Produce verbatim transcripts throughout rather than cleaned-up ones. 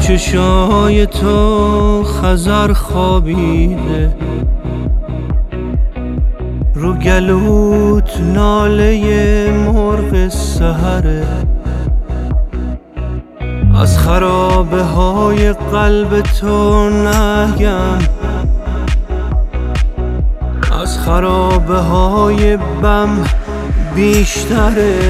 چشای تو خضر خوابیده، رو گلوت ناله مرغ سحره، از خرابه های قلب تو نگم، از خرابه های بم بیشتره.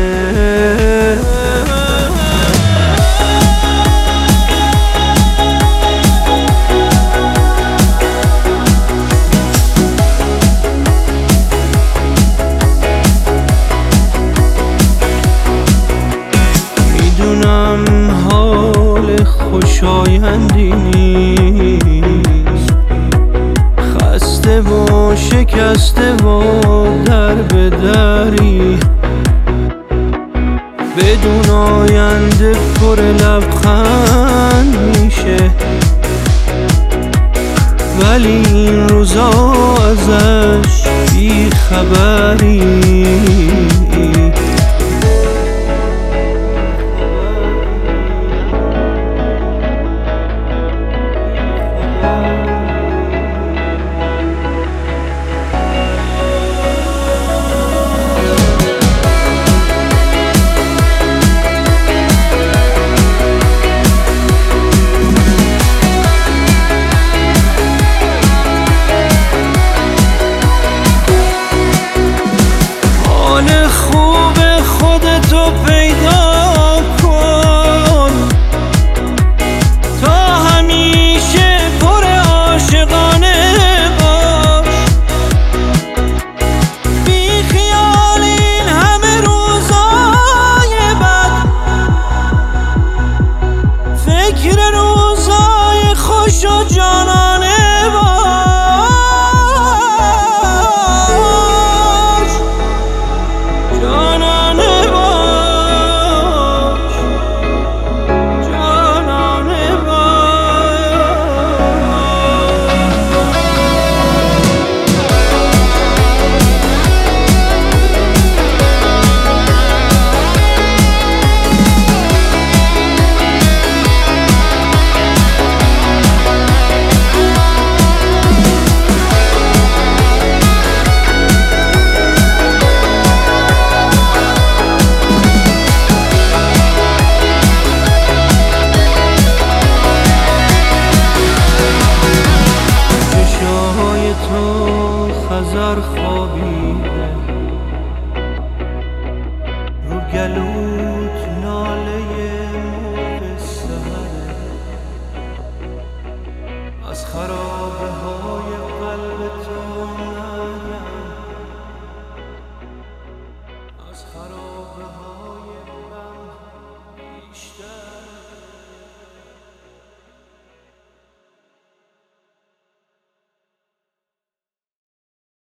میدونم حال خوشایندی نیست، خسته و شکسته و در به دری، بدون آینده پر لبخند میشه، ولی این روزا ازش بی خبری. فکر روزای خوش و جانانه باش، جانانه باش، جانانه خضر خوابیده، رو گلوت ناله مرغ سحره، از خرابه ها